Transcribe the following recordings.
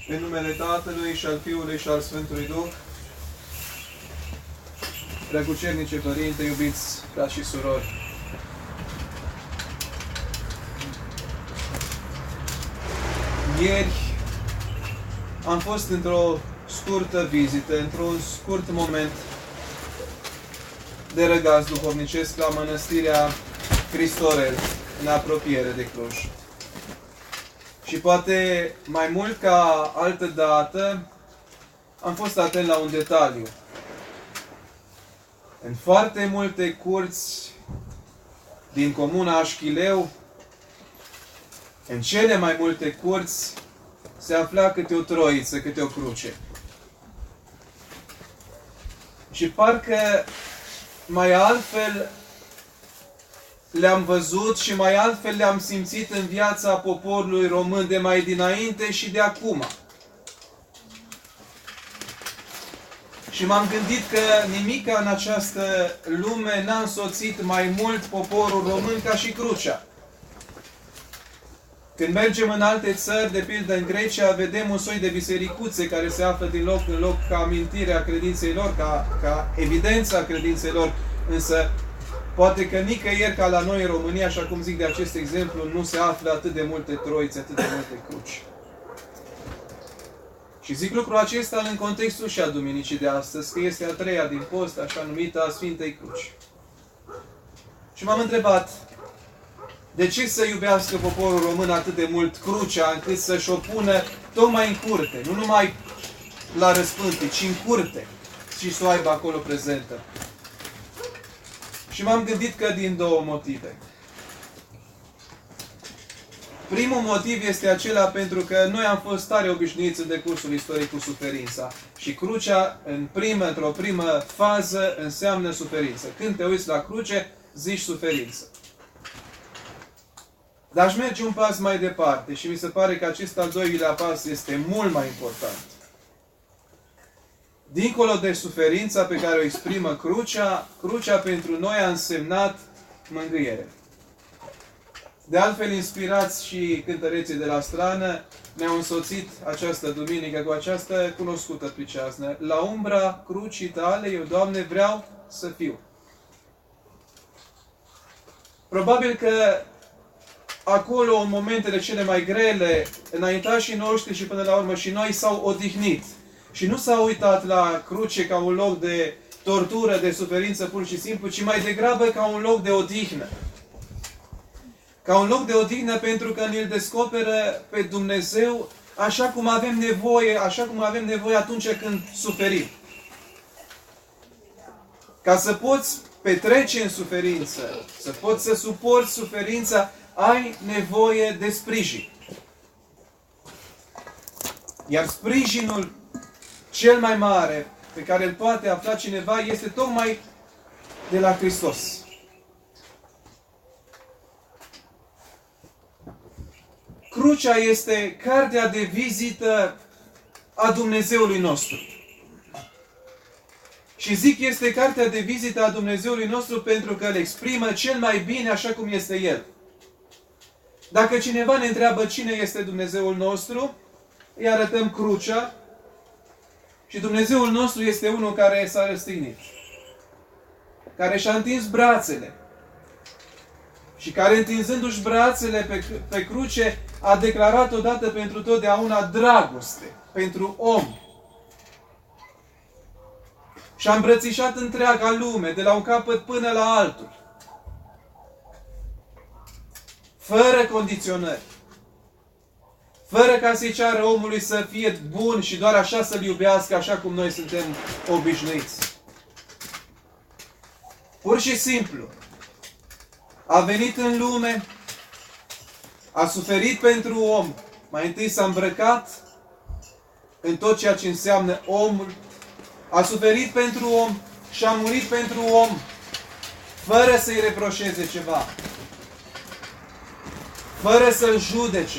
În numele Tatălui și al Fiului și al Sfântului Duh. Preacucernice Părinte, iubiți frați și surori, ieri am fost într-o scurtă vizită, într-un scurt moment de răgaz duhovnicesc la Mănăstirea Cristorel, în apropiere de Cluj. Și poate mai mult ca altă dată am fost atent la un detaliu. În foarte multe curți din comuna Așchileu, în cele mai multe curți, se afla câte o troiță, câte o cruce. Și parcă mai altfel le-am văzut și mai altfel le-am simțit în viața poporului român de mai dinainte și de acum. Și m-am gândit că nimica în această lume n-a însoțit mai mult poporul român ca și crucea. Când mergem în alte țări, de pildă în Grecia, vedem un soi de bisericuțe care se află din loc în loc ca amintire a credinței lor, ca evidența a credinței lor. Însă, poate că nicăieri ca la noi în România, așa cum zic de acest exemplu, nu se află atât de multe troițe, atât de multe cruci. Și zic lucrul acesta în contextul și a duminicii de astăzi, că este a treia din post, așa numită a Sfintei Cruci. Și m-am întrebat, de ce să iubească poporul român atât de mult crucea, încât să-și o pună tocmai în curte, nu numai la răspântii, ci în curte, și să o aibă acolo prezentă? Și m-am gândit că din două motive. Primul motiv este acela pentru că noi am fost tare obișnuiți în decursul istoriei cu suferința. Și crucea, într-o primă fază, înseamnă suferință. Când te uiți la cruce, zici suferință. Dar aș merge un pas mai departe și mi se pare că acest al doilea pas este mult mai important. Dincolo de suferința pe care o exprimă crucea pentru noi a însemnat mângâiere. De altfel, inspirați și cântăreții de la strană, ne-au însoțit această duminică cu această cunoscută priceaznă. La umbra crucii tale, eu, Doamne, vreau să fiu. Probabil că acolo, în momentele cele mai grele, înaintașii noștri și până la urmă și noi s-au odihnit. Și nu s-au uitat la cruce ca un loc de tortură, de suferință pur și simplu, ci mai degrabă ca un loc de odihnă. Ca un loc de odihnă pentru că ne-l descoperă pe Dumnezeu așa cum avem nevoie atunci când suferim. Ca să poți petrece în suferință, să poți să suporți suferința, ai nevoie de sprijin. Iar sprijinul cel mai mare pe care îl poate afla cineva este tocmai de la Hristos. Crucea este cartea de vizită a Dumnezeului nostru. Și zic este cartea de vizită a Dumnezeului nostru pentru că îl exprimă cel mai bine așa cum este El. Dacă cineva ne întreabă cine este Dumnezeul nostru, îi arătăm crucea și Dumnezeul nostru este unul care s-a răstignit, care și-a întins brațele și care, întinzându-și brațele pe cruce, a declarat odată pentru totdeauna dragoste pentru om. Și-a îmbrățișat întreaga lume, de la un capăt până la altul, fără condiționări, fără ca să-i ceară omului să fie bun și doar așa să-L iubească, așa cum noi suntem obișnuiți. Pur și simplu, a venit în lume, a suferit pentru om, mai întâi s-a îmbrăcat în tot ceea ce înseamnă omul, a suferit pentru om și a murit pentru om, fără să-i reproșeze ceva, fără să-l judece,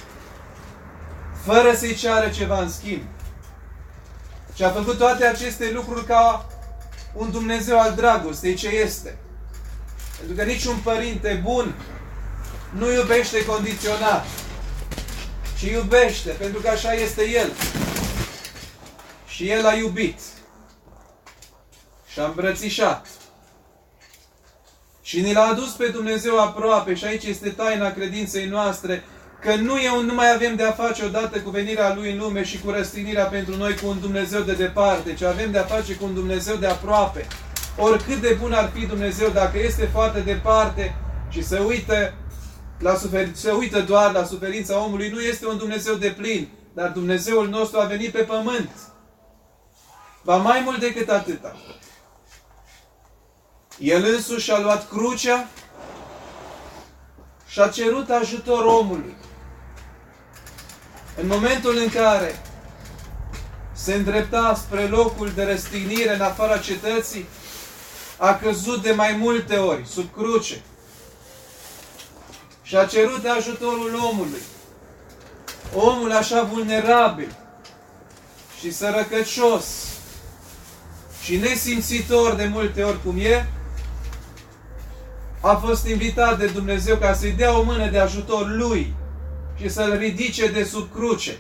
fără să-i ceară ceva în schimb. Și a făcut toate aceste lucruri ca un Dumnezeu al dragostei, ce este. Pentru că niciun părinte bun nu iubește condiționat. și iubește, pentru că așa este El. Și El a iubit și a îmbrățișat și ni l-a adus pe Dumnezeu aproape. Și aici este taina credinței noastre, că nu mai avem de a face odată cu venirea Lui în lume și cu răstignirea pentru noi cu un Dumnezeu de departe, ci avem de a face cu un Dumnezeu de aproape. Oricât de bun ar fi Dumnezeu, dacă este foarte departe și se uită doar la suferința omului, nu este un Dumnezeu deplin, dar Dumnezeul nostru a venit pe pământ. Ba mai mult decât atâta. El însuși a luat crucea și a cerut ajutor omului. În momentul în care se îndrepta spre locul de răstignire în afara cetății, a căzut de mai multe ori sub cruce și a cerut ajutorul omului. Omul așa vulnerabil și sărăcăcios și nesimțitor de multe ori cum e, a fost invitat de Dumnezeu ca să-i dea o mână de ajutor lui și să-l ridice de sub cruce.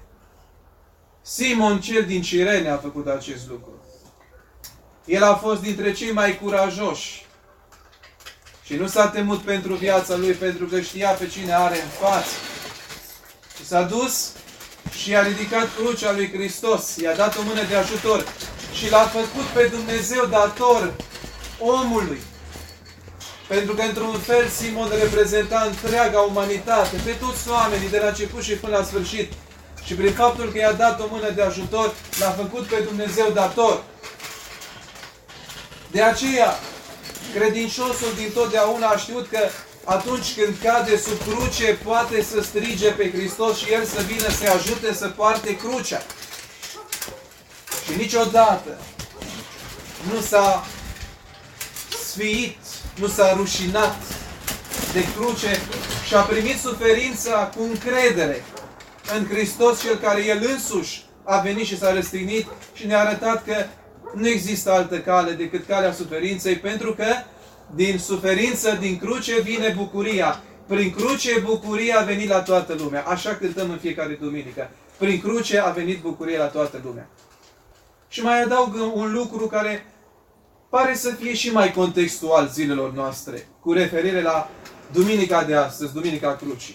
Simon cel din Cirene a făcut acest lucru. El a fost dintre cei mai curajoși și nu s-a temut pentru viața lui, pentru că știa pe cine are în față. Și s-a dus și a ridicat crucea lui Hristos, i-a dat o mână de ajutor și l-a făcut pe Dumnezeu dator omului. Pentru că, într-un fel, Simon reprezenta întreaga umanitate, pe toți oamenii, de la început și până la sfârșit. Și prin faptul că i-a dat o mână de ajutor, l-a făcut pe Dumnezeu dator. De aceea, credinciosul dintotdeauna a știut că atunci când cade sub cruce, poate să strige pe Hristos și El să vină să-i ajute să poarte crucea. Și niciodată nu s-a sfiit, nu s-a rușinat de cruce și a primit suferința cu încredere în Hristos, Cel care El însuși a venit și s-a răstignit și ne-a arătat că nu există altă cale decât calea suferinței, pentru că din suferință, din cruce, vine bucuria. Prin cruce, bucuria a venit la toată lumea. Așa cântăm în fiecare duminică. Prin cruce a venit bucuria la toată lumea. Și mai adaug un lucru care pare să fie și mai contextual zilelor noastre, cu referire la duminica de astăzi, Duminica Crucii.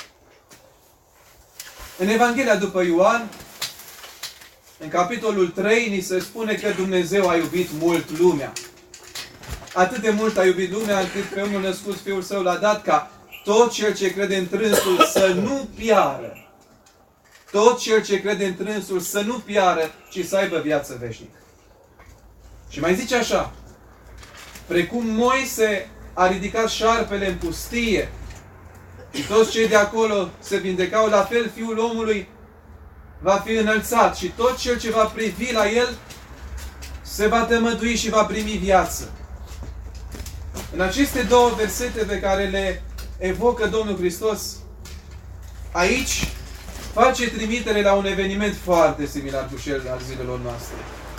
În Evanghelia după Ioan, în capitolul 3, ni se spune că Dumnezeu a iubit mult lumea. Atât de mult a iubit lumea, încât pe unul născut Fiul Său l-a dat ca tot cel ce crede în Trânsul să nu piară. Tot cel ce crede în Trânsul să nu piară, ci să aibă viață veșnică. Și mai zice așa: precum Moise a ridicat șarpele în pustie și toți cei de acolo se vindecau, la fel Fiul omului va fi înălțat și tot cel ce va privi la El se va tămădui și va primi viață. În aceste două versete pe care le evocă Domnul Hristos, aici face trimitere la un eveniment foarte similar cu cel al zilelor noastre.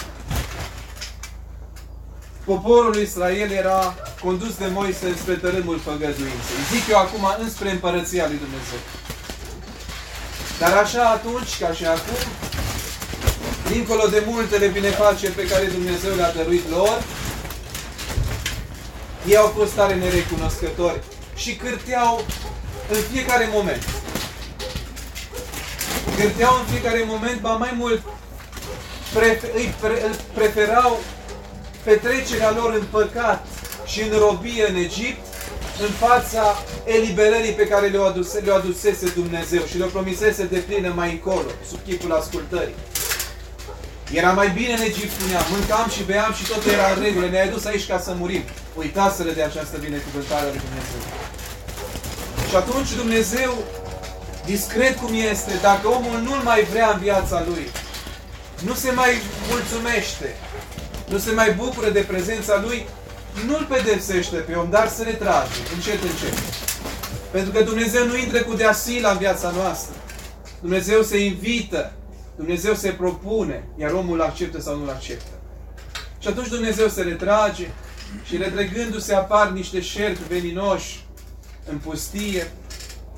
Poporul Israel era condus de Moise spre tărâmul făgăduinței. Zic eu acum înspre împărăția lui Dumnezeu. Dar așa atunci, ca și acum, dincolo de multele binefaceri pe care Dumnezeu le-a dăruit lor, ei au fost tare nerecunoscători și cârteau în fiecare moment. Cârteau în fiecare moment, ba mai mult, preferau petrecerea lor în păcat și în robie în Egipt, în fața eliberării pe care le-o adusese Dumnezeu și le-o promisese de plină mai încolo, sub chipul ascultării. Era mai bine în Egipt, spunea, mâncam și beam și totul era în regulă, ne-ai adus aici ca să murim. Uitați-le de această binecuvântare a lui Dumnezeu. Și atunci Dumnezeu, discret cum este, dacă omul nu-L mai vrea în viața lui, nu se mai mulțumește, nu se mai bucură de prezența lui, nu-l pedepsește pe om, dar se retrage, încet, încet. Pentru că Dumnezeu nu intră cu deasila în viața noastră. Dumnezeu se invită, Dumnezeu se propune, iar omul acceptă sau nu-l acceptă. Și atunci Dumnezeu se retrage și retrăgându-se apar niște șerpi veninoși în pustie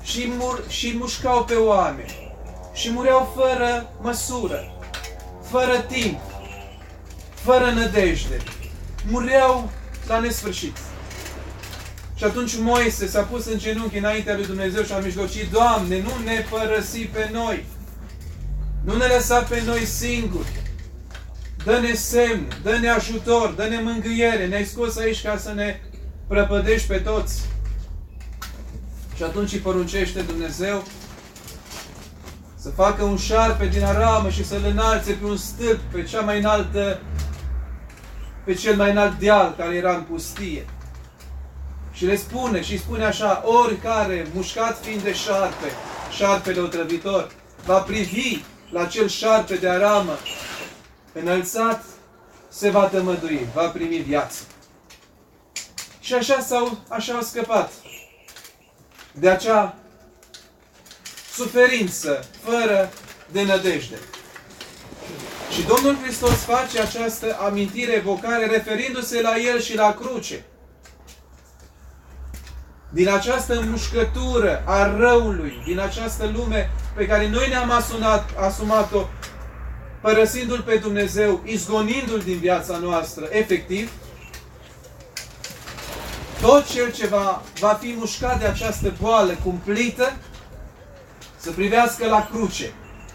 și mușcau pe oameni. Și mureau fără măsură, fără timp, fără nădejde. Mureau la nesfârșit. Și atunci Moise s-a pus în genunchi înaintea lui Dumnezeu și a mijlocit: Doamne, nu ne părăsi pe noi. Nu ne lăsa pe noi singuri. Dă-ne semn, dă-ne ajutor, dă-ne mângâiere. Ne-ai scos aici ca să ne prăpădești pe toți. Și atunci îi poruncește Dumnezeu să facă un șarpe din aramă și să-l înalțe pe un stâlp, pe cea mai înaltă, pe cel mai înalt deal care era în pustie. Și le spune, și spune așa: oricare, mușcat fiind de șarpe, șarpele otrăvitor, va privi la acel șarpe de aramă înălțat, se va tămădui, va primi viață. Și așa au scăpat de acea suferință fără de nădejde. Și Domnul Hristos face această amintire, evocare, referindu-se la El și la cruce. Din această mușcătură a răului, din această lume pe care noi ne-am asumat-o, părăsindu-L pe Dumnezeu, izgonindu-L din viața noastră, efectiv, tot cel ce va fi mușcat de această boală cumplită, să privească la cruce.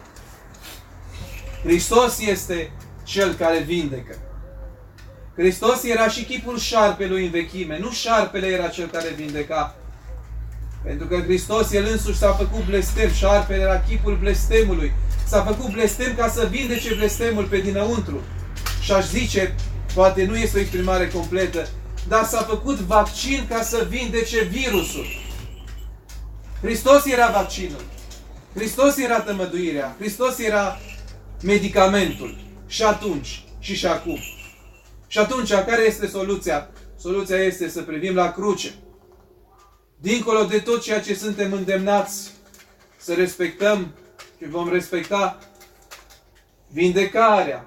Hristos este Cel care vindecă. Hristos era și chipul șarpelui în vechime. Nu șarpele era Cel care vindeca. Pentru că Hristos, El însuși s-a făcut blestem. Șarpele era chipul blestemului. S-a făcut blestem ca să vindece blestemul pe dinăuntru. Și aș zice, poate nu este o exprimare completă, dar s-a făcut vaccin ca să vindece virusul. Hristos era vaccinul. Hristos era tămăduirea. Hristos era medicamentul. Și atunci, și acum. Și atunci, care este soluția? Soluția este să privim la cruce. Dincolo de tot ceea ce suntem îndemnați să respectăm și vom respecta, vindecarea,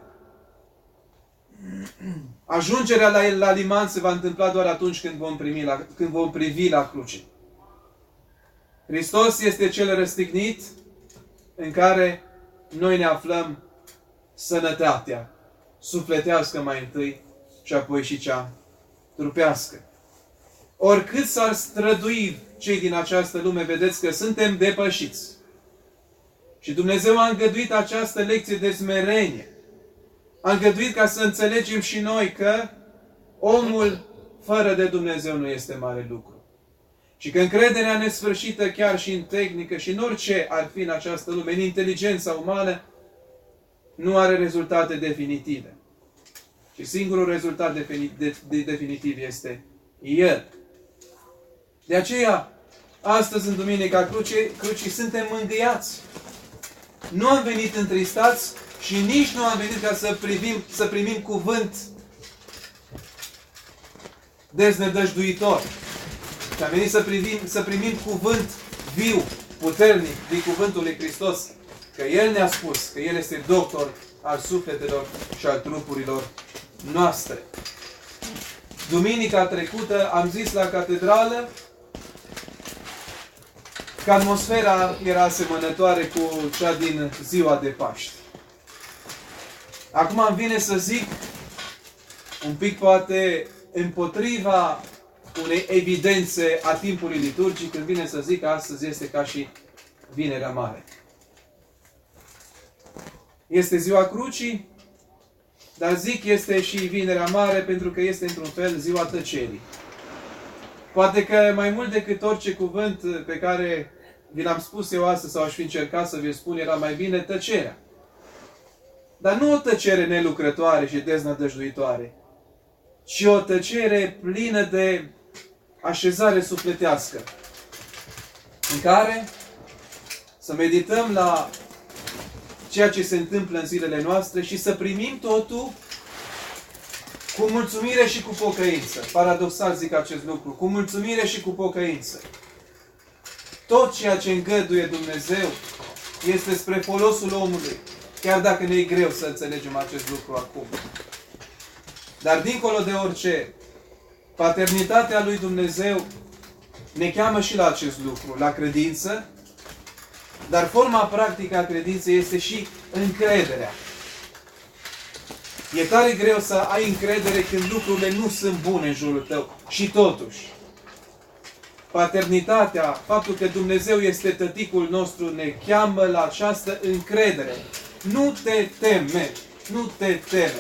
ajungerea la liman se va întâmpla doar atunci când vom privi la cruce. Hristos este Cel răstignit în care noi ne aflăm sănătatea sufletească mai întâi și apoi și cea trupească. Oricât s-ar strădui cei din această lume, vedeți că suntem depășiți. Și Dumnezeu a îngăduit această lecție de smerenie. A îngăduit ca să înțelegem și noi că omul fără de Dumnezeu nu este mare lucru. Și că încrederea nesfârșită chiar și în tehnică și în orice ar fi în această lume, în inteligența umană, nu are rezultate definitive. Și singurul rezultat definitiv este El. De aceea, astăzi, în Duminica Crucii, suntem mângâiați. Nu am venit întristați și nici nu am venit ca să primim cuvânt deznădăjduitor. Și am venit să primim cuvânt viu, puternic, din cuvântul lui Hristos. Că El ne-a spus că El este doctor al sufletelor și al trupurilor noastre. Duminica trecută am zis la catedrală că atmosfera era asemănătoare cu cea din ziua de Paști. Acum îmi vine să zic un pic poate împotriva unei evidențe a timpului liturgic, când vine să zic că astăzi este ca și Vinerea Mare. Este ziua crucii, dar zic este și Vinerea Mare pentru că este într-un fel ziua tăcerii. Poate că mai mult decât orice cuvânt pe care vi l-am spus eu astăzi sau aș fi încercat să vi-l spun, era mai bine tăcerea. Dar nu o tăcere nelucrătoare și deznădăjduitoare, ci o tăcere plină de așezare sufletească, în care să medităm la ceea ce se întâmplă în zilele noastre și să primim totul cu mulțumire și cu pocăință. Paradoxal zic acest lucru, cu mulțumire și cu pocăință. Tot ceea ce îngăduie Dumnezeu este spre folosul omului, chiar dacă ne e greu să înțelegem acest lucru acum. Dar dincolo de orice, paternitatea lui Dumnezeu ne cheamă și la acest lucru, la credință, dar forma practică a credinței este și încrederea. E tare greu să ai încredere când lucrurile nu sunt bune în jurul tău. Și totuși, paternitatea, faptul că Dumnezeu este tăticul nostru, ne cheamă la această încredere. Nu te teme, nu te teme.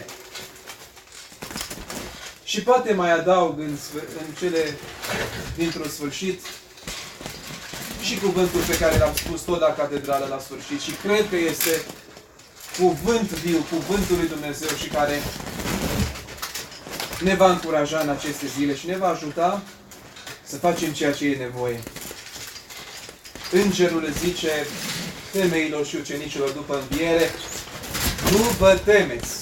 Și poate mai adaug în cele dintr-un sfârșit și cuvântul pe care l-am spus tot la catedrală la sfârșit. Și cred că este cuvânt viu, cuvântul lui Dumnezeu și care ne va încuraja în aceste zile și ne va ajuta să facem ceea ce e nevoie. Îngerul zice femeilor și ucenicilor după înviere: nu vă temeți.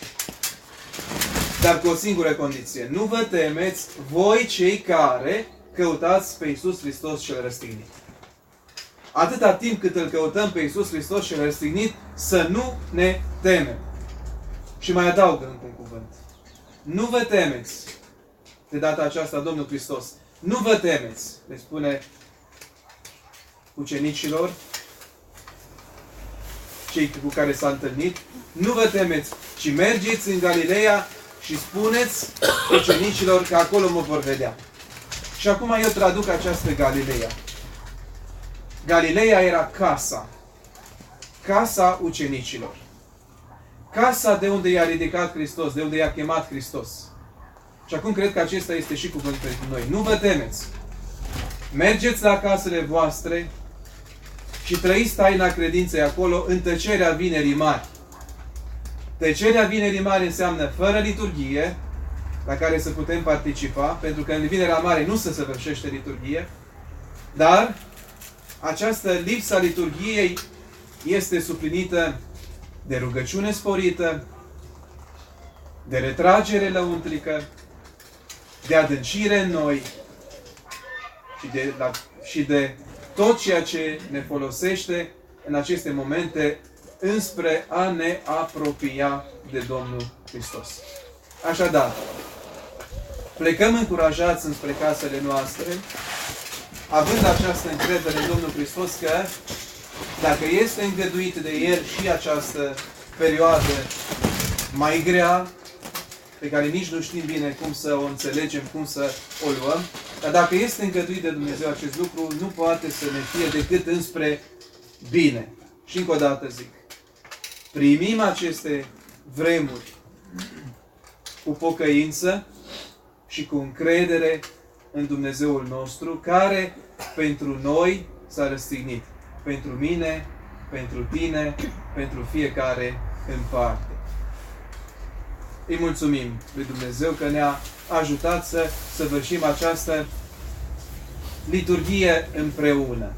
Dar cu o singură condiție: nu vă temeți voi cei care căutați pe Iisus Hristos cel răstignit. Atâta timp cât îl căutăm pe Iisus Hristos cel răstignit, să nu ne temem. Și mai adaugă încă un cuvânt. Nu vă temeți. De data aceasta Domnul Hristos. Nu vă temeți, le spune ucenicilor, cei cu care s-a întâlnit. Nu vă temeți, ci mergeți în Galileea și spuneți ucenicilor că acolo mă vor vedea. Și acum eu traduc această Galileea. Galileea era casa. Casa ucenicilor. Casa de unde i-a ridicat Hristos, de unde i-a chemat Hristos. Și acum cred că acesta este și cuvântul pentru noi. Nu vă temeți. Mergeți la casele voastre și trăiți taina credinței acolo în tăcerea Vinerii Mari. Tăcerea Vinerii Mari înseamnă fără liturghie, la care să putem participa, pentru că în Vinerea Mare nu se săvârșește liturghie, dar această lipsa liturghiei este suplinită de rugăciune sporită, de retragere lăuntrică, de adâncire în noi și de tot ceea ce ne folosește în aceste momente înspre a ne apropia de Domnul Hristos. Așadar, plecăm încurajați înspre casele noastre, având această încredere în Domnul Hristos că dacă este îngăduit de El și această perioadă mai grea, pe care nici nu știm bine cum să o înțelegem, cum să o luăm, dar dacă este îngăduit de Dumnezeu acest lucru, nu poate să ne fie decât înspre bine. Și încă o dată zic, primim aceste vremuri cu pocăință și cu încredere în Dumnezeul nostru, care pentru noi s-a răstignit. Pentru mine, pentru tine, pentru fiecare în parte. Îi mulțumim lui Dumnezeu că ne-a ajutat să săvârșim această liturghie împreună.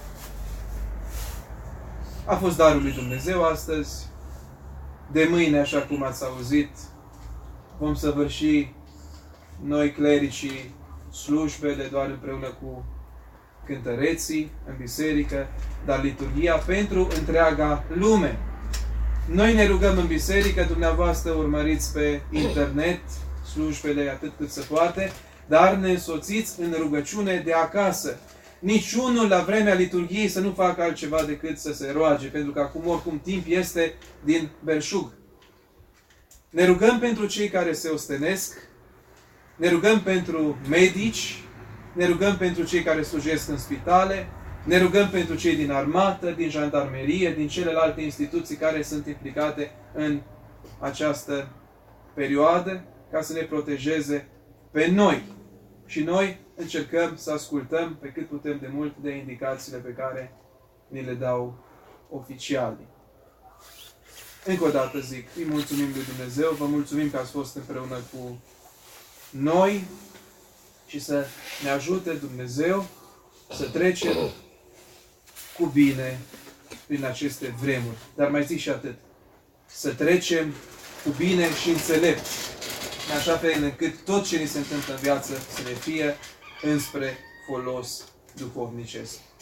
A fost darul lui Dumnezeu astăzi. De mâine, așa cum ați auzit, vom săvârși noi clericii slujbele doar împreună cu cântăreții în biserică, dar liturghia pentru întreaga lume. Noi ne rugăm în biserică, dumneavoastră urmăriți pe internet slujbele atât cât se poate, dar ne însoțiți în rugăciune de acasă. Niciunul la vremea liturghiei să nu facă altceva decât să se roage, pentru că acum oricum timp este din belșug. Ne rugăm pentru cei care se ostenesc, ne rugăm pentru medici, ne rugăm pentru cei care slujesc în spitale, ne rugăm pentru cei din armată, din jandarmerie, din celelalte instituții care sunt implicate în această perioadă, ca să ne protejeze pe noi. Și noi încercăm să ascultăm pe cât putem de mult de indicațiile pe care ni le dau oficialii. Încă o dată zic, îi mulțumim lui Dumnezeu, vă mulțumim că ați fost împreună cu noi și să ne ajute Dumnezeu să trecem cu bine prin aceste vremuri. Dar mai zic și atât. Să trecem cu bine și înțelept, în așa fel încât tot ce ni se întâmplă în viață să ne fie înspre folos duhovnicesc.